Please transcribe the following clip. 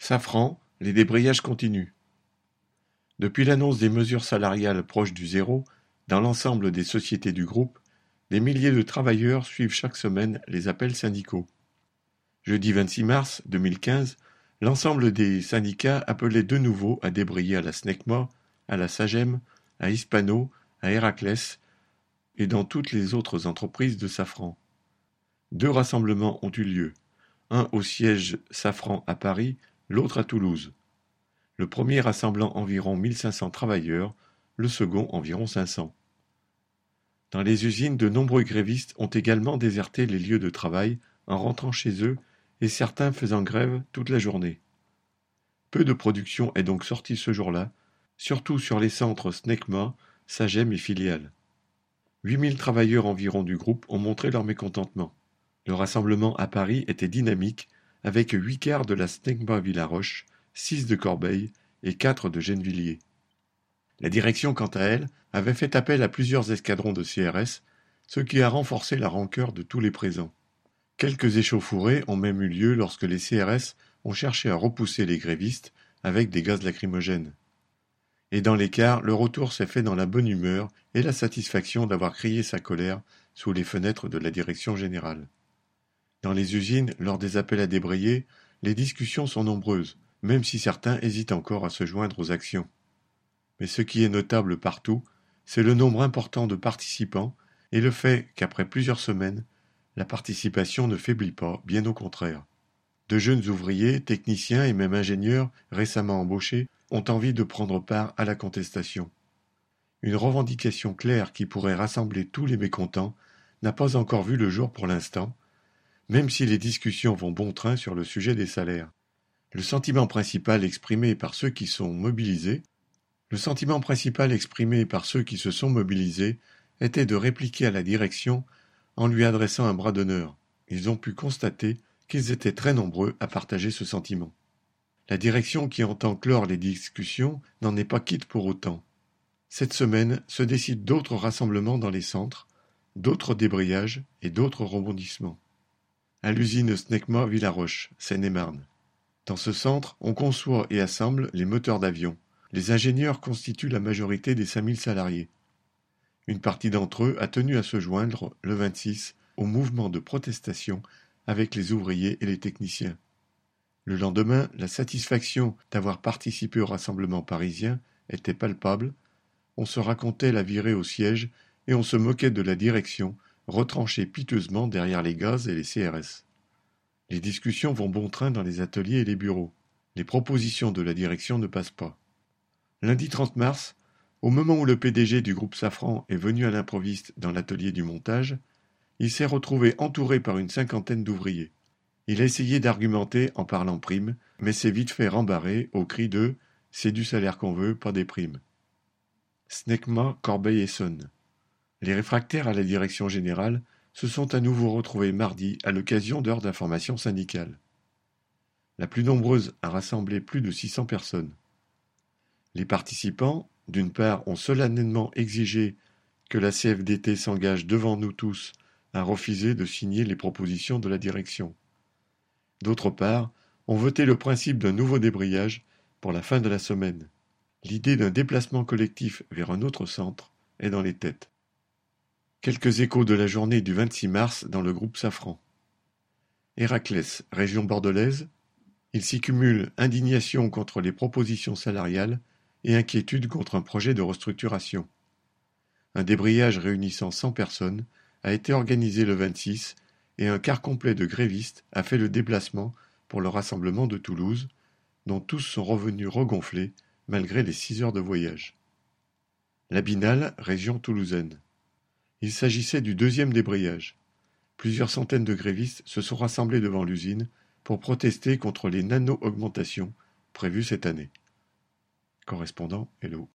Safran, les débrayages continuent. Depuis l'annonce des mesures salariales proches du zéro, dans l'ensemble des sociétés du groupe, des milliers de travailleurs suivent chaque semaine les appels syndicaux. Jeudi 26 mars 2015, l'ensemble des syndicats appelaient de nouveau à débrayer à la SNECMA, à la SAGEM, à Hispano, à Héraclès et dans toutes les autres entreprises de Safran. Deux rassemblements ont eu lieu, un au siège Safran à Paris, l'autre à Toulouse. Le premier rassemblant environ 1500 travailleurs, le second environ 500. Dans les usines, de nombreux grévistes ont également déserté les lieux de travail en rentrant chez eux et certains faisant grève toute la journée. Peu de production est donc sortie ce jour-là, surtout sur les centres SNECMA, SAGEM et filiales. 8000 travailleurs environ du groupe ont montré leur mécontentement. Le rassemblement à Paris était dynamique, avec 8 cars de la SNECMA Villaroche, 6 de Corbeil et 4 de Gennevilliers. La direction, quant à elle, avait fait appel à plusieurs escadrons de CRS, ce qui a renforcé la rancœur de tous les présents. Quelques échauffourées ont même eu lieu lorsque les CRS ont cherché à repousser les grévistes avec des gaz lacrymogènes. Et dans l'écart, le retour s'est fait dans la bonne humeur et la satisfaction d'avoir crié sa colère sous les fenêtres de la direction générale. Dans les usines, lors des appels à débrayer, les discussions sont nombreuses, même si certains hésitent encore à se joindre aux actions. Mais ce qui est notable partout, c'est le nombre important de participants et le fait qu'après plusieurs semaines, la participation ne faiblit pas, bien au contraire. De jeunes ouvriers, techniciens et même ingénieurs récemment embauchés ont envie de prendre part à la contestation. Une revendication claire qui pourrait rassembler tous les mécontents n'a pas encore vu le jour pour l'instant, même si les discussions vont bon train sur le sujet des salaires. Le sentiment principal exprimé par ceux qui se sont mobilisés était de répliquer à la direction en lui adressant un bras d'honneur. Ils ont pu constater qu'ils étaient très nombreux à partager ce sentiment. La direction qui entend clore les discussions n'en est pas quitte pour autant. Cette semaine se décident d'autres rassemblements dans les centres, d'autres débrayages et d'autres rebondissements. À l'usine SNECMA Villaroche, Seine-et-Marne. Dans ce centre, on conçoit et assemble les moteurs d'avion. Les ingénieurs constituent la majorité des 5000 salariés. Une partie d'entre eux a tenu à se joindre, le 26, au mouvement de protestation avec les ouvriers et les techniciens. Le lendemain, la satisfaction d'avoir participé au rassemblement parisien était palpable. On se racontait la virée au siège et on se moquait de la direction, retranchée piteusement derrière les gaz et les CRS. Les discussions vont bon train dans les ateliers et les bureaux. Les propositions de la direction ne passent pas. Lundi 30 mars, au moment où le PDG du groupe Safran est venu à l'improviste dans l'atelier du montage, il s'est retrouvé entouré par une cinquantaine d'ouvriers. Il a essayé d'argumenter en parlant primes, mais s'est vite fait rembarrer au cri de « c'est du salaire qu'on veut, pas des primes ». SNECMA, Corbeil-Essonnes. Les réfractaires à la direction générale se sont à nouveau retrouvés mardi à l'occasion d'heures d'information syndicale. La plus nombreuse a rassemblé plus de 600 personnes. Les participants, d'une part, ont solennellement exigé que la CFDT s'engage devant nous tous à refuser de signer les propositions de la direction. D'autre part, ont voté le principe d'un nouveau débrayage pour la fin de la semaine. L'idée d'un déplacement collectif vers un autre centre est dans les têtes. Quelques échos de la journée du 26 mars dans le groupe Safran. Héraclès, région bordelaise. Il s'y cumule indignation contre les propositions salariales et inquiétude contre un projet de restructuration. Un débrayage réunissant 100 personnes a été organisé le 26 et un quart complet de grévistes a fait le déplacement pour le rassemblement de Toulouse, dont tous sont revenus regonflés malgré les 6 heures de voyage. La Binale, région toulousaine. Il s'agissait du deuxième débrayage. Plusieurs centaines de grévistes se sont rassemblés devant l'usine pour protester contre les nano-augmentations prévues cette année. Correspondant Hello.